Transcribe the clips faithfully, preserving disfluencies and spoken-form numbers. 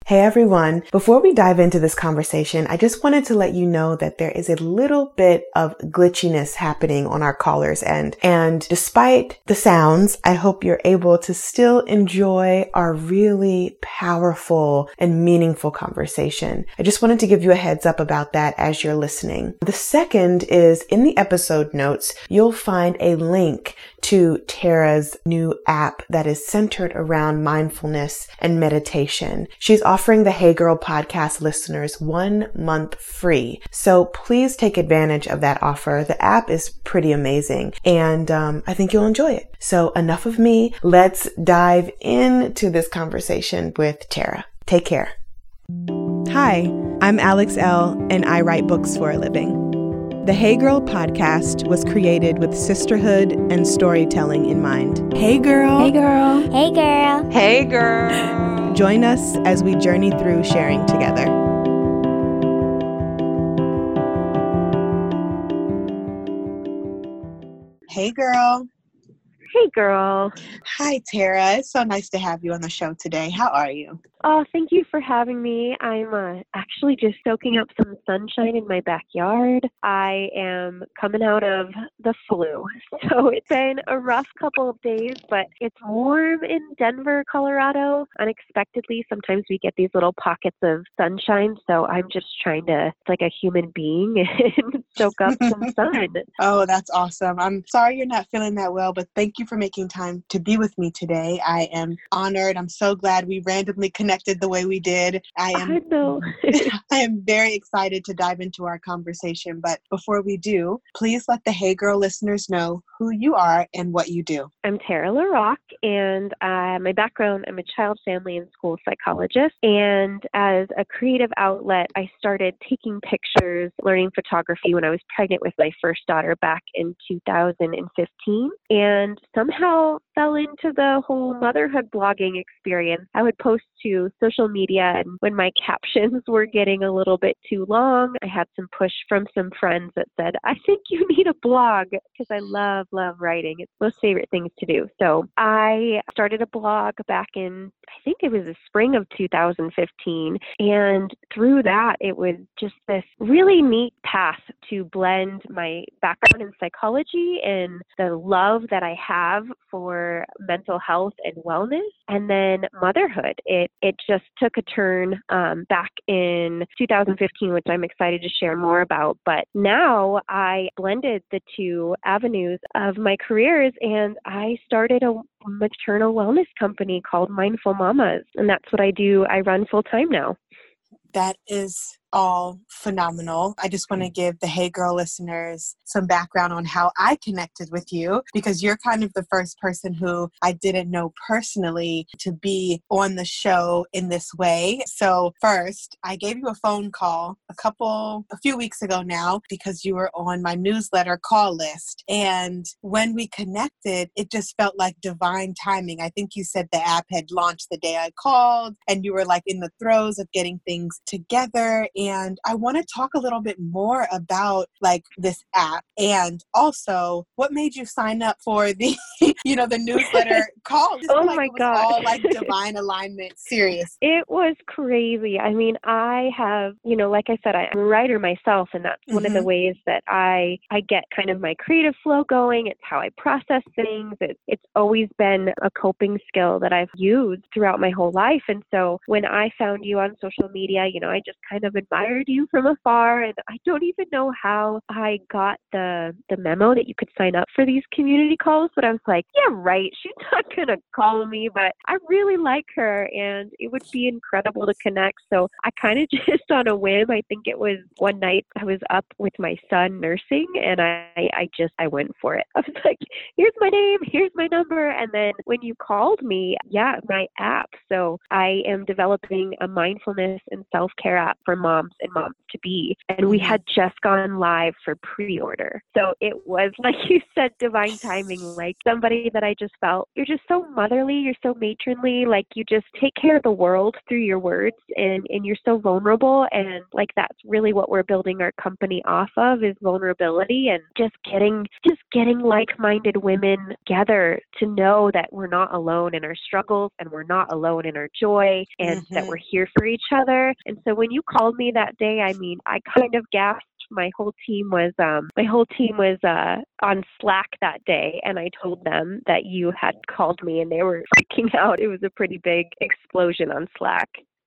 Hey everyone, before we dive into this conversation, I just wanted to let you know that there is a little bit of glitchiness happening on our caller's end. And despite the sounds, I hope you're able to still enjoy our really powerful and meaningful conversation. I just wanted to give you a heads up about that as you're listening. The second is in the episode notes, you'll find a link to Tara's new app that is centered around mindfulness and meditation. She's offering the Hey Girl podcast listeners one month free. So please take advantage of that offer. The app is pretty amazing and um, I think you'll enjoy it. So enough of me. Let's dive into this conversation with Tara. Take care. Hi, I'm Alex Elle and I write books for a living. The Hey Girl podcast was created with sisterhood and storytelling in mind. Hey girl. Hey girl. Hey girl. Hey girl. Join us as we journey through sharing together. Hey girl. Hey girl. Hi Tara. It's so nice to have you on the show today. How are you? Oh, thank you for having me. I'm uh, actually just soaking up some sunshine in my backyard. I am coming out of the flu. So it's been a rough couple of days, but it's warm in Denver, Colorado. Unexpectedly, sometimes we get these little pockets of sunshine. So I'm just trying to, it's like a human being, and soak up some sun. Oh, that's awesome. I'm sorry you're not feeling that well, but thank you for making time to be with me today. I am honored. I'm so glad we randomly connected. Connected the way we did. I am I know. I am very excited to dive into our conversation. But before we do, please let the Hey Girl listeners know who you are and what you do. I'm Tara LaRock, and uh, my background, I'm a child, family, and school psychologist. And as a creative outlet, I started taking pictures, learning photography when I was pregnant with my first daughter back in two thousand fifteen, and somehow fell into the whole motherhood blogging experience. I would post to social media, and when my captions were getting a little bit too long, I had some push from some friends that said, I think you need a blog, because I love, love writing. It's my most favorite things to do. So I started a blog back in, I think it was the spring of two thousand fifteen. And through that, it was just this really neat path to blend my background in psychology and the love that I have for mental health and wellness, and then motherhood. It it just took a turn um, back in two thousand fifteen, which I'm excited to share more about. But now I blended the two avenues of my careers, and I started a maternal wellness company called Mindful Mamas. And that's what I do. I run full time now. That is all phenomenal. I just want to give the Hey Girl listeners some background on how I connected with you, because you're kind of the first person who I didn't know personally to be on the show in this way. So first, I gave you a phone call a couple, a few weeks ago now, because you were on my newsletter call list. And when we connected, it just felt like divine timing. I think you said the app had launched the day I called, and you were like in the throes of getting things together. And I want to talk a little bit more about like this app, and also what made you sign up for the, you know, the newsletter call. Oh like my it was God. all like divine alignment. Serious. It was crazy. I mean, I have, you know, like I said, I, I'm a writer myself, and that's mm-hmm. one of the ways that I, I get kind of my creative flow going. It's how I process things. It, it's always been a coping skill that I've used throughout my whole life. And so when I found you on social media, you know, I just kind of admired you from afar, and I don't even know how I got the the memo that you could sign up for these community calls, but I was like, yeah, right, she's not gonna call me, but I really like her and it would be incredible to connect. So I kind of just on a whim, I think it was one night I was up with my son nursing, and I, I just I went for it. I was like, here's my name, here's my number, and then when you called me, yeah, my app. So I am developing a mindfulness and self-care app for moms moms and moms to be. And we Mm-hmm. had just gone live for pre-order. So it was, like you said, divine timing, like somebody that I just felt, you're just so motherly, you're so matronly, like you just take care of the world through your words, and, and you're so vulnerable. And like, that's really what we're building our company off of, is vulnerability, and just getting, just getting like-minded women together to know that we're not alone in our struggles, and we're not alone in our joy, and Mm-hmm. that we're here for each other. And so when you called me that day, I mean, I kind of gasped. My whole team was um, my whole team was uh, on Slack that day, and I told them that you had called me, and they were freaking out. It was a pretty big explosion on Slack.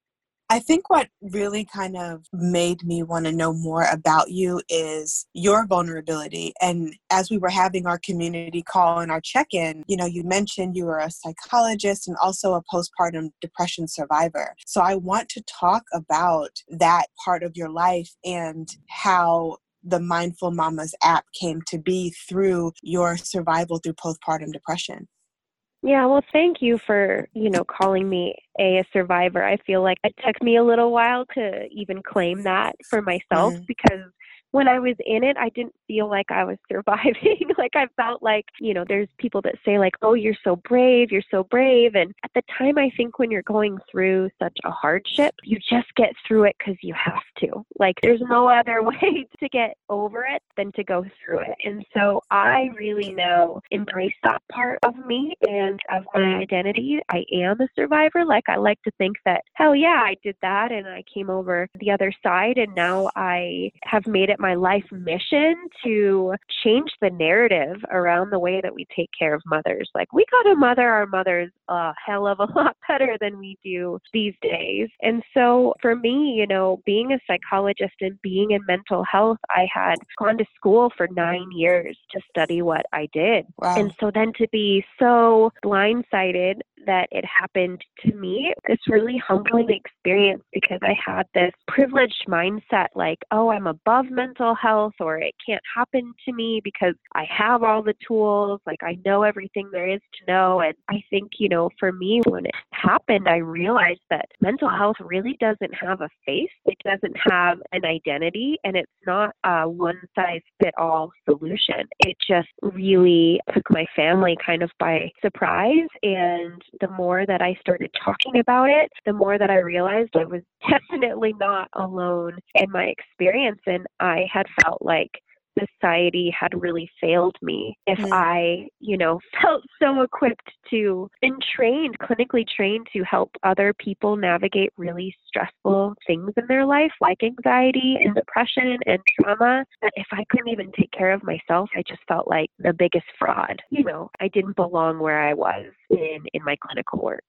I think what really kind of made me want to know more about you is your vulnerability. And as we were having our community call and our check-in, you know, you mentioned you were a psychologist and also a postpartum depression survivor. So I want to talk about that part of your life and how the Mindful Mamas app came to be through your survival through postpartum depression. Yeah, well, thank you for, you know, calling me a, a survivor. I feel like it took me a little while to even claim that for myself, Mm. because when I was in it, I didn't feel like I was surviving. Like, I felt like, you know, there's people that say like, oh, you're so brave, you're so brave. And at the time, I think when you're going through such a hardship, you just get through it because you have to. Like, there's no other way to get over it than to go through it. And so I really now embrace that part of me and of my identity. I am a survivor. Like, I like to think that, hell yeah, I did that and I came over the other side, and now I have made it my life mission to change the narrative around the way that we take care of mothers. Like, we got to mother our mothers a hell of a lot better than we do these days. And so for me, you know, being a psychologist and being in mental health, I had gone to school for nine years to study what I did. Wow. And so then to be so blindsided that it happened to me, it's really humbling experience, because I had this privileged mindset like, oh, I'm above mental health, or it can't happen to me because I have all the tools, like I know everything there is to know. And I think, you know, for me, when it happened, I realized that mental health really doesn't have a face. It doesn't have an identity, and it's not a one-size-fit-all solution. It just really took my family kind of by surprise. And the more that I started talking about it, the more that I realized I was definitely not alone in my experience. And I had felt like society had really failed me if Mm. I, you know, felt so equipped to and trained, clinically trained to help other people navigate really stressful things in their life, like anxiety and depression and trauma, that if I couldn't even take care of myself, I just felt like the biggest fraud. You know, I didn't belong where I was in, in my clinical work.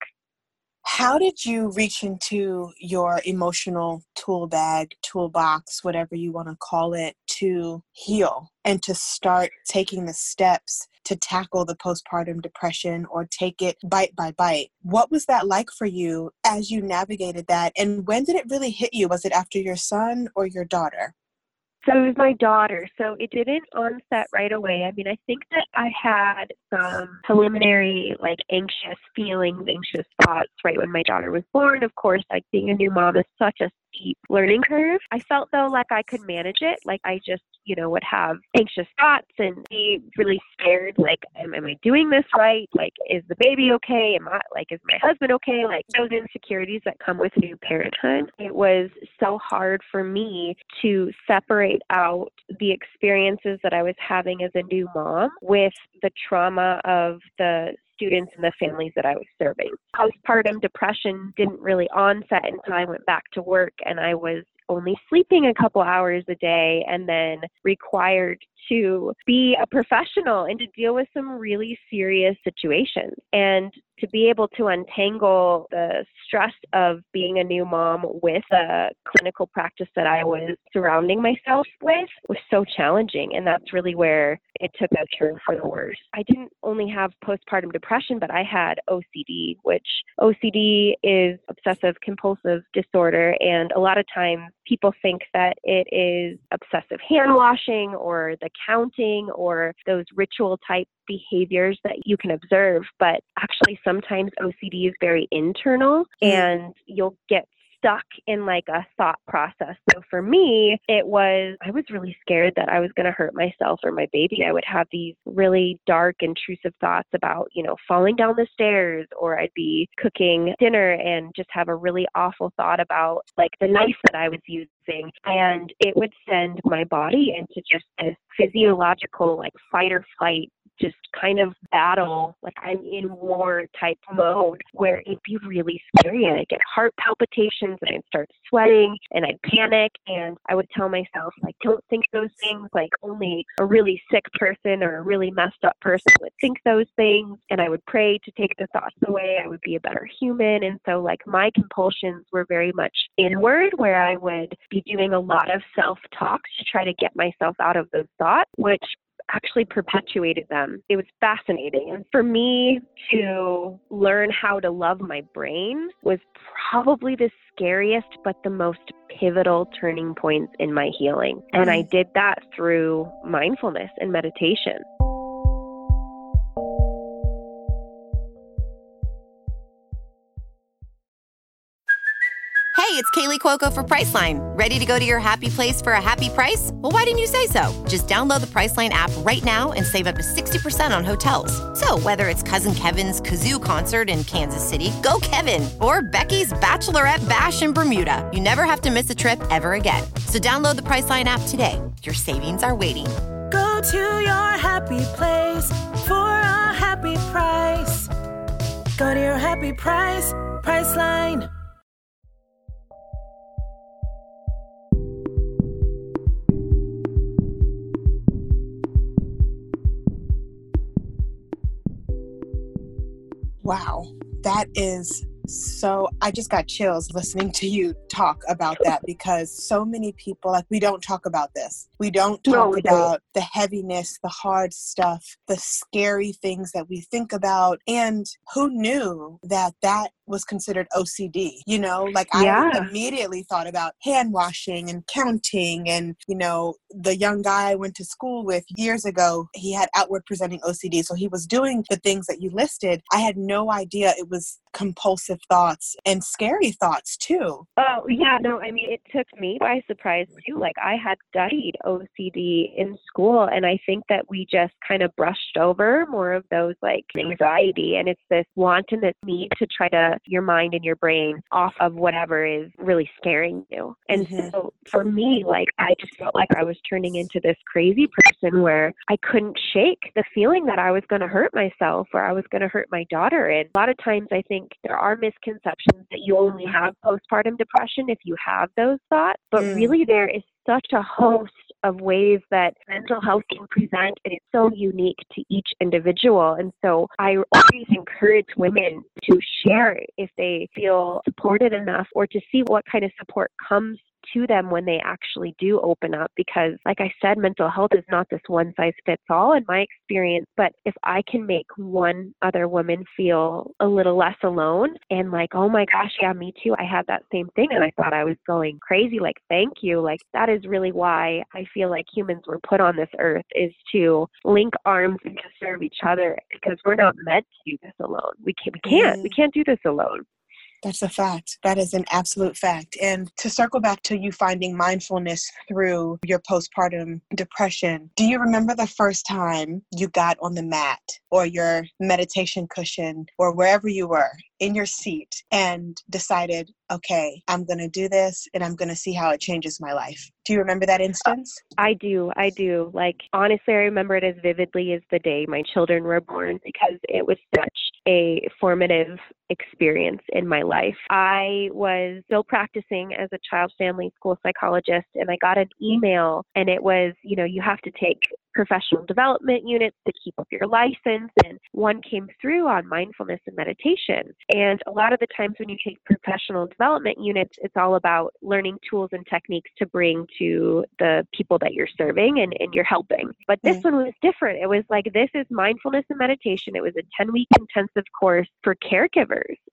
How did you reach into your emotional tool bag, toolbox, whatever you want to call it, to heal and to start taking the steps to tackle the postpartum depression, or take it bite by bite? What was that like for you as you navigated that? And when did it really hit you? Was it after your son or your daughter? So it was my daughter. So it didn't onset right away. I mean, I think that I had some preliminary, like, anxious feelings, anxious thoughts right when my daughter was born. Of course, like, being a new mom is such a steep learning curve. I felt, though, like I could manage it. Like, I just, you know, would have anxious thoughts and be really scared. Like, am, am I doing this right? Like, is the baby okay? Am I, like, is my husband okay? Like, those insecurities that come with new parenthood. It was so hard for me to separate out the experiences that I was having as a new mom with the trauma of the students and the families that I was serving. Postpartum depression didn't really onset until I went back to work, and I was only sleeping a couple hours a day, and then required to be a professional and to deal with some really serious situations. And to be able to untangle the stress of being a new mom with a clinical practice that I was surrounding myself with was so challenging. And that's really where it took a turn for the worse. I didn't only have postpartum depression, but I had O C D, which O C D is obsessive compulsive disorder. And a lot of times people think that it is obsessive hand washing or the counting or those ritual type behaviors that you can observe. But actually, sometimes O C D is very internal, and you'll get stuck in like a thought process. So for me, it was, I was really scared that I was going to hurt myself or my baby. I would have these really dark, intrusive thoughts about, you know, falling down the stairs, or I'd be cooking dinner and just have a really awful thought about like the knife that I was using. And it would send my body into just this physiological like fight or flight, just kind of battle, like I'm in war type mode, where it'd be really scary. And I'd get heart palpitations and I'd start sweating and I'd panic. And I would tell myself, like, don't think those things. Like only a really sick person or a really messed up person would think those things. And I would pray to take the thoughts away. I would be a better human. And so like my compulsions were very much inward, where I would be doing a lot of self-talk to try to get myself out of those thoughts, which actually perpetuated them. It was fascinating. And for me to learn how to love my brain was probably the scariest, but the most pivotal turning points in my healing. And I did that through mindfulness and meditation. Hey, it's Kaylee Cuoco for Priceline. Ready to go to your happy place for a happy price? Well, why didn't you say so? Just download the Priceline app right now and save up to sixty percent on hotels. So whether it's Cousin Kevin's Kazoo Concert in Kansas City, go Kevin, or Becky's Bachelorette Bash in Bermuda, you never have to miss a trip ever again. So download the Priceline app today. Your savings are waiting. Go to your happy place for a happy price. Go to your happy price, Priceline. Wow, that is so, I just got chills listening to you talk about that, because so many people, like, we don't talk about this. We don't talk No, we about don't. the heaviness, the hard stuff, the scary things that we think about. And who knew that that was considered O C D? You know, like Yeah. I immediately thought about hand washing and counting. And, you know, the young guy I went to school with years ago, he had outward presenting O C D. So he was doing the things that you listed. I had no idea it was compulsive thoughts and scary thoughts too. Oh, yeah, no, I mean, it took me by surprise too. Like, I had studied O C D in school, and I think that we just kind of brushed over more of those, like, anxiety. And it's this want and this need to try to your mind and your brain off of whatever is really scaring you. And Mhm. so for me, like, I just felt like I was turning into this crazy person where I couldn't shake the feeling that I was going to hurt myself or I was going to hurt my daughter. And a lot of times I think there are misconceptions that you only have postpartum depression if you have those thoughts, but Mm. really there is such a host of ways that mental health can present, and it's so unique to each individual. And so I always encourage women to share if they feel supported enough, or to see what kind of support comes to them when they actually do open up. Because like I said, mental health is not this one size fits all in my experience, but if I can make one other woman feel a little less alone and like, oh my gosh, yeah, me too, I had that same thing and I thought I was going crazy, like, thank you. Like, that is really why I feel like humans were put on this earth, is to link arms and to serve each other, because we're not meant to do this alone. We can't, we can't, we can't do this alone. That's a fact. That is an absolute fact. And to circle back to you finding mindfulness through your postpartum depression, do you remember the first time you got on the mat or your meditation cushion or wherever you were in your seat and decided, okay, I'm going to do this and I'm going to see how it changes my life? Do you remember that instance? I do. I do. Like, honestly, I remember it as vividly as the day my children were born, because it was such a formative experience in my life. I was still practicing as a child family school psychologist, and I got an email, and it was, you know, you have to take professional development units to keep up your license. And one came through on mindfulness and meditation. And a lot of the times when you take professional development units, it's all about learning tools and techniques to bring to the people that you're serving and, and you're helping. But this mm. one was different. It was like, this is mindfulness and meditation. It was a ten week intensive course for caregivers.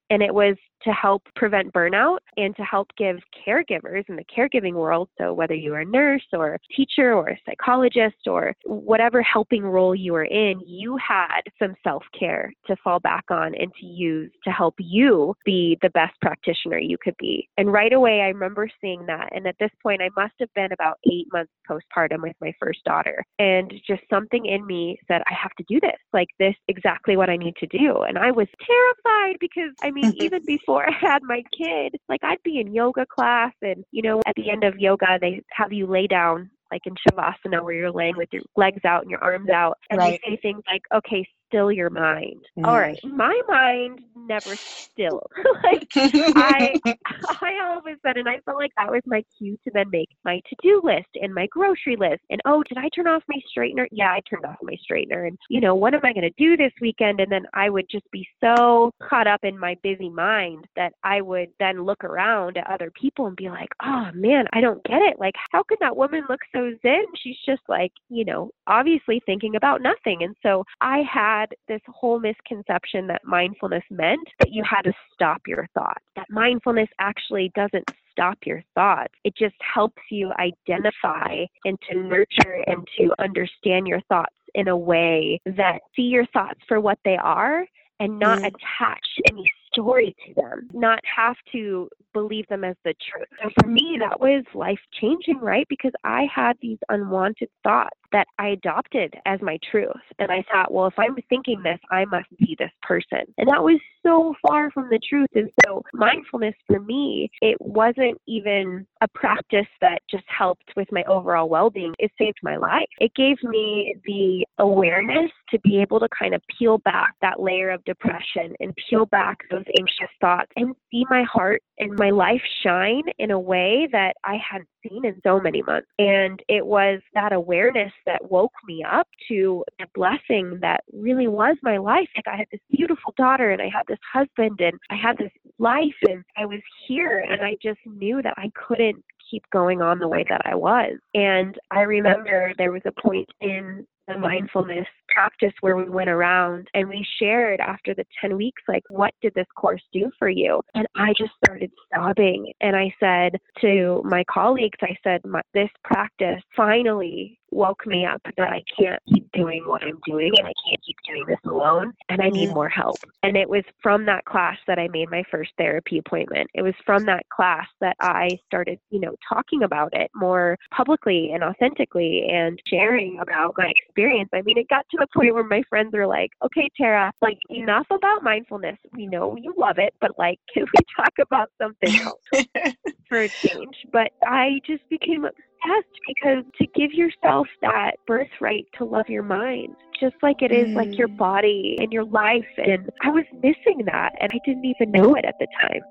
And it was to help prevent burnout and to help give caregivers in the caregiving world. So whether you are a nurse or a teacher or a psychologist or whatever helping role you were in, you had some self-care to fall back on and to use to help you be the best practitioner you could be. And right away, I remember seeing that. And at this point, I must have been about eight months postpartum with my first daughter. And just something in me said, I have to do this. Like, this exactly what I need to do. And I was terrified because, I mean, even before I had my kid, like, I'd be in yoga class and, you know, at the end of yoga, they have you lay down like in Shavasana, where you're laying with your legs out and your arms out. And right. They say things like, okay, still your mind. Mm. All right. My mind never still. like I, I all of a sudden, I felt like that was my cue to then make my to-do list and my grocery list. And, oh, did I turn off my straightener? Yeah, I turned off my straightener. And, you know, what am I going to do this weekend? And then I would just be so caught up in my busy mind that I would then look around at other people and be like, oh man, I don't get it. Like, how could that woman look so zen? She's just like, you know, obviously thinking about nothing. And so I had this whole misconception that mindfulness meant that you had to stop your thoughts. That mindfulness actually doesn't stop your thoughts. It just helps you identify and to nurture and to understand your thoughts in a way that see your thoughts for what they are and not mm. attach any story to them, not have to believe them as the truth. So for me, that was life-changing, right? Because I had these unwanted thoughts that I adopted as my truth. And I thought, well, if I'm thinking this, I must be this person. And that was so far from the truth. And so mindfulness for me, it wasn't even a practice that just helped with my overall well-being. It saved my life. It gave me the awareness to be able to kind of peel back that layer of depression and peel back those anxious thoughts and see my heart and my life shine in a way that I hadn't seen in so many months. And it was that awareness that woke me up to the blessing that really was my life. Like, I had this beautiful daughter and I had this husband and I had this life and I was here, and I just knew that I couldn't keep going on the way that I was. And I remember there was a point in the mindfulness practice where we went around and we shared after the ten weeks, like, what did this course do for you? And I just started sobbing. And I said to my colleagues, I said, my, this practice finally woke me up that I can't keep doing what I'm doing and I can't keep doing this alone and I need more help. And it was from that class that I made my first therapy appointment. It was from that class that I started, you know, talking about it more publicly and authentically and sharing about my experience. I mean, it got to the point where my friends were like, okay, Tara, like, enough about mindfulness. We know you love it, but like, can we talk about something else for a change? But I just became obsessed because to give yourself that birthright to love your mind, just like it is mm. like your body and your life. And I was missing that and I didn't even know it at the time.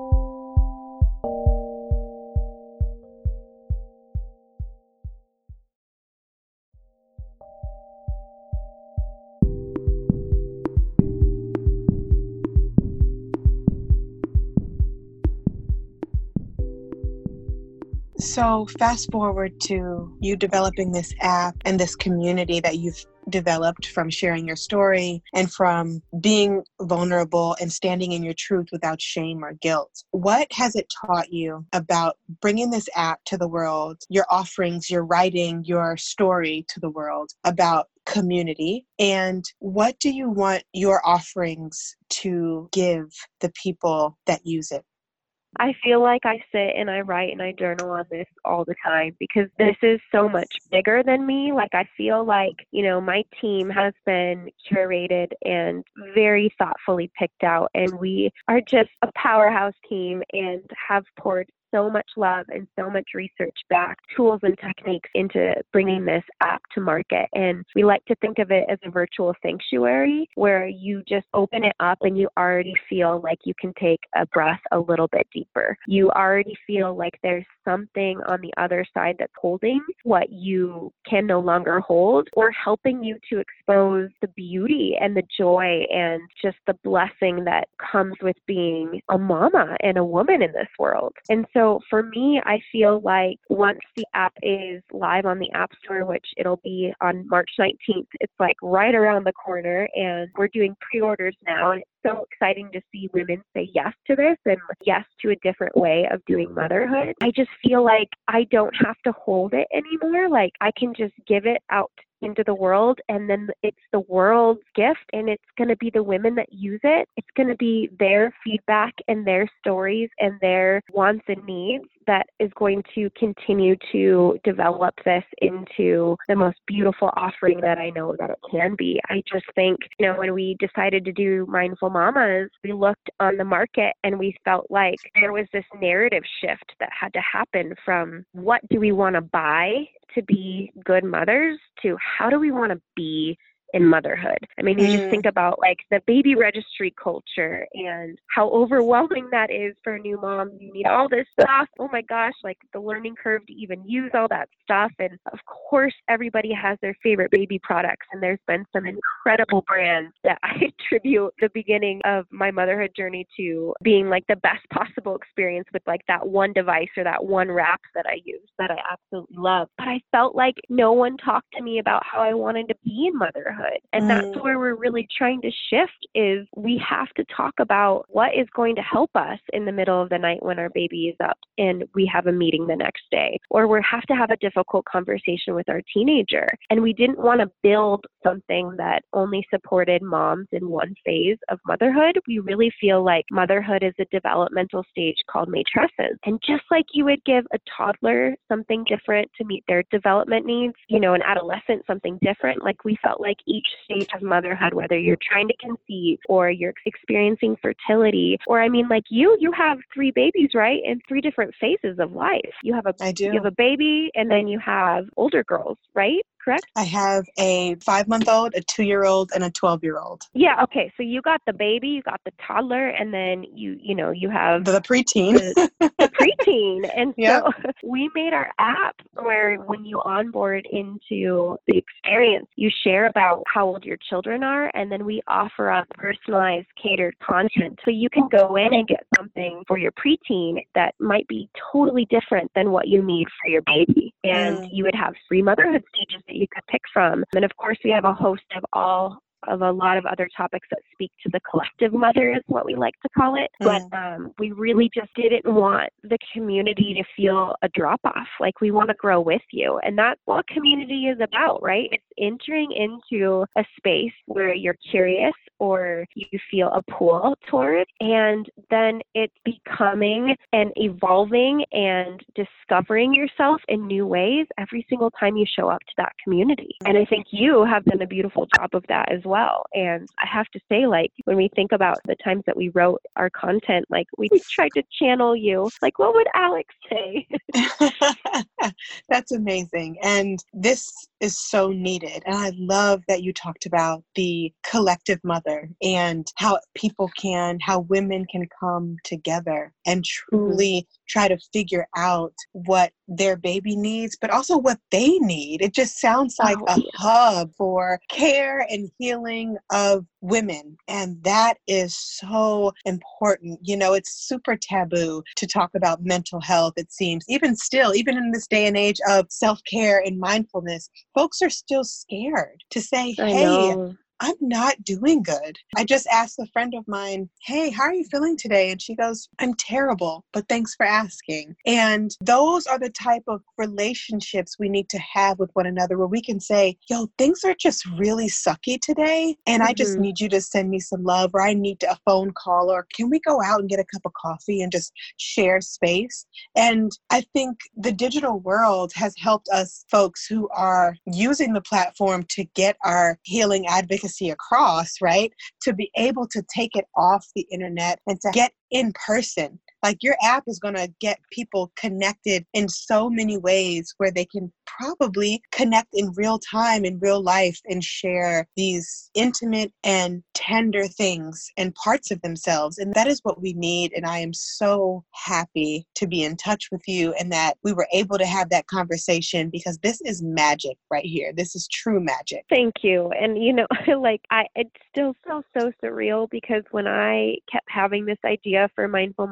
So fast forward to you developing this app and this community that you've developed from sharing your story and from being vulnerable and standing in your truth without shame or guilt. What has it taught you about bringing this app to the world, your offerings, your writing, your story to the world about community? And what do you want your offerings to give the people that use it? I feel like I sit and I write and I journal on this all the time because this is so much bigger than me. Like, I feel like, you know, my team has been curated and very thoughtfully picked out, and we are just a powerhouse team and have poured so much love and so much research back, tools and techniques into bringing this app to market. And we like to think of it as a virtual sanctuary where you just open it up and you already feel like you can take a breath a little bit deeper. You already feel like there's something on the other side that's holding what you can no longer hold, or helping you to expose the beauty and the joy and just the blessing that comes with being a mama and a woman in this world. And so so for me, I feel like once the app is live on the App Store, which it'll be on March nineteenth, it's like right around the corner, and we're doing pre-orders now. And it's so exciting to see women say yes to this and yes to a different way of doing motherhood. I just feel like I don't have to hold it anymore. Like I can just give it out into the world, and then it's the world's gift, and it's going to be the women that use it. It's going to be their feedback and their stories and their wants and needs that is going to continue to develop this into the most beautiful offering that I know that it can be. I just think, you know, when we decided to do Mindful Mamas, we looked on the market and we felt like there was this narrative shift that had to happen from what do we want to buy to be good mothers to how do we want to be in motherhood. I mean, you mm. just think about like the baby registry culture and how overwhelming that is for a new mom. You need all this stuff. Oh my gosh, like the learning curve to even use all that stuff. And of course, everybody has their favorite baby products. And there's been some incredible brands that I attribute the beginning of my motherhood journey to being like the best possible experience with like that one device or that one wrap that I use that I absolutely love. But I felt like no one talked to me about how I wanted to be in motherhood. And mm. that's where we're really trying to shift is we have to talk about what is going to help us in the middle of the night when our baby is up and we have a meeting the next day, or we have to have a difficult conversation with our teenager. And we didn't want to build something that only supported moms in one phase of motherhood. We really feel like motherhood is a developmental stage called matrescence. And just like you would give a toddler something different to meet their development needs, you know, an adolescent something different, like we felt like each stage of motherhood, whether you're trying to conceive or you're experiencing fertility, or I mean, like you, you have three babies, right? In three different phases of life. You have a, I do. You have a baby, and then you have older girls, right? Correct? I have a five-month-old, a two-year-old, and a twelve-year-old. Yeah. Okay. So you got the baby, you got the toddler, and then you, you know, you have the preteen. The, the preteen. And yep. so we made our app where when you onboard into the experience, you share about how old your children are, and then we offer up personalized, catered content. So you can go in and get something for your preteen that might be totally different than what you need for your baby. And mm. you would have free motherhood stages that you could pick from. And of course, we have a host of all of a lot of other topics that speak to the collective mother is what we like to call it. Mm. But um, we really just didn't want the community to feel a drop off. Like we want to grow with you. And that's what community is about, right? It's entering into a space where you're curious or you feel a pull towards, and then it's becoming and evolving and discovering yourself in new ways every single time you show up to that community. And I think you have done a beautiful job of that as well. And I have to say, like, when we think about the times that we wrote our content, like we tried to channel you. Like, what would Alex say? That's amazing. And this is so needed. And I love that you talked about the collective mother and how people can, how women can come together and truly mm. try to figure out what their baby needs, but also what they need. It just sounds like oh, a yeah. hub for care and healing of women. And that is so important. You know, it's super taboo to talk about mental health, it seems. Even still, even in this day and age of self-care and mindfulness, folks are still scared to say, I hey, know. I'm not doing good. I just asked a friend of mine, hey, how are you feeling today? And she goes, I'm terrible, but thanks for asking. And those are the type of relationships we need to have with one another where we can say, yo, things are just really sucky today. And mm-hmm. I just need you to send me some love, or I need a phone call, or can we go out and get a cup of coffee and just share space? And I think the digital world has helped us folks who are using the platform to get our healing advocacy across, right? To be able to take it off the internet and to get in person. Like your app is going to get people connected in so many ways where they can probably connect in real time, in real life, and share these intimate and tender things and parts of themselves. And that is what we need. And I am so happy to be in touch with you and that we were able to have that conversation, because this is magic right here. This is true magic. Thank you. And, you know, like I, it still feels so surreal, because when I kept having this idea for Mindful Mamas,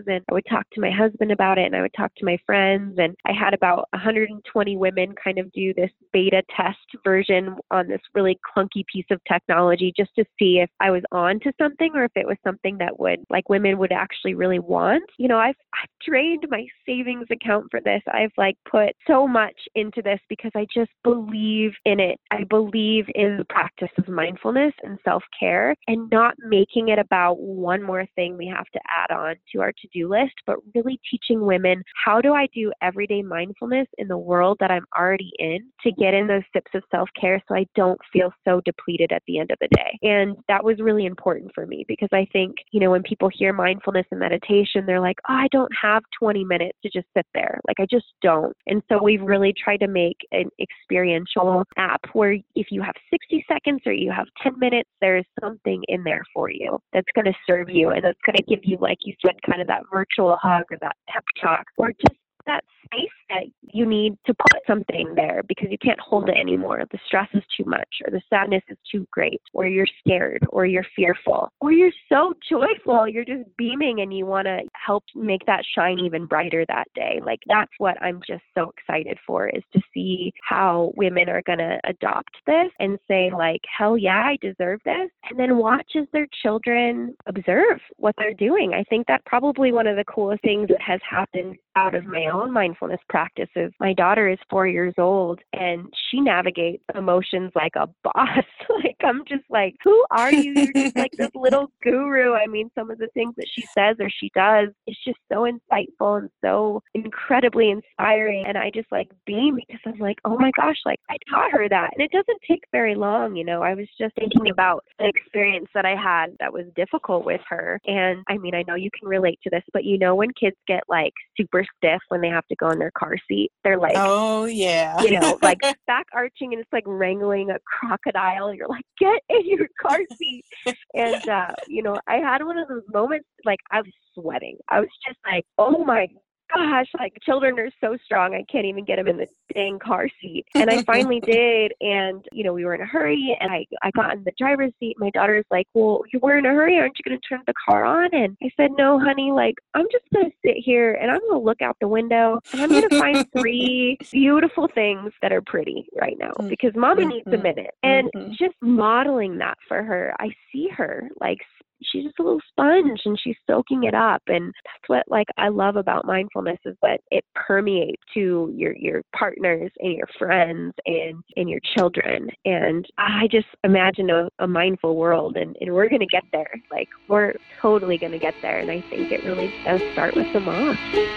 classes, and I would talk to my husband about it, and I would talk to my friends. And I had about one hundred twenty women kind of do this beta test version on this really clunky piece of technology just to see if I was on to something or if it was something that would, like, women would actually really want. You know, I've, I've drained my savings account for this. I've like put so much into this because I just believe in it. I believe in the practice of mindfulness and self-care, and not making it about one more thing we have to add on to our to-do list, but really teaching women, how do I do everyday mindfulness in the world that I'm already in to get in those sips of self-care so I don't feel so depleted at the end of the day. And that was really important for me, because I think, you know, when people hear mindfulness and meditation, they're like, oh, I don't have twenty minutes to just sit there. Like, I just don't. And so we've really tried to make an experiential app where if you have sixty seconds or you have ten minutes, there's something in there for you that's going to serve you, and that's going to give you, like you said, kind of that virtual hug or that pep talk, or just that space that you need to put something there because you can't hold it anymore. The stress is too much, or the sadness is too great, or you're scared, or you're fearful, or you're so joyful, you're just beaming and you want to help make that shine even brighter that day. Like, that's what I'm just so excited for, is to see how women are going to adopt this and say, like, hell yeah, I deserve this. And then watch as their children observe what they're doing. I think that's probably one of the coolest things that has happened out of my own mindfulness practices. My daughter is four years old and she navigates emotions like a boss. Like, I'm just like, who are you? You're just like this little guru. I mean, some of the things that she says or she does is just so insightful and so incredibly inspiring. And I just like beam because I'm like, oh my gosh, like I taught her that. And it doesn't take very long. You know, I was just thinking about an experience that I had that was difficult with her. And I mean, I know you can relate to this, but you know, when kids get like super stiff when they have to go in their car seat, they're like, oh yeah, you know, like back arching, and it's like wrangling a crocodile. You're like, get in your car seat. And uh you know, I had one of those moments, like I was sweating. I was just like, oh my gosh, like children are so strong. I can't even get them in the dang car seat. And I finally did. And, you know, we were in a hurry, and I, I got in the driver's seat. My daughter's like, well, you were in a hurry. Aren't you going to turn the car on? And I said, no, honey, like, I'm just going to sit here and I'm going to look out the window and I'm going to find three beautiful things that are pretty right now, because mommy needs a minute. And just modeling that for her, I see her like, she's just a little sponge and she's soaking it up. And that's what like I love about mindfulness, is that it permeates to your, your partners and your friends and, and your children. And I just imagine a, a mindful world, and, and we're going to get there. Like, we're totally going to get there. And I think it really does start with the mom.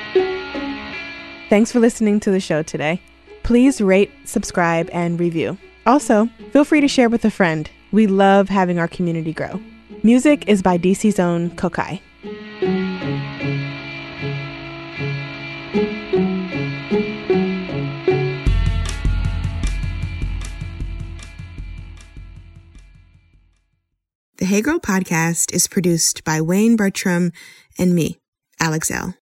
Thanks for listening to the show today. Please rate, subscribe, and review. Also, feel free to share with a friend. We love having our community grow. Music is by D C's own Kokai. The Hey Girl podcast is produced by Wayne Bertram and me, Alex Elle.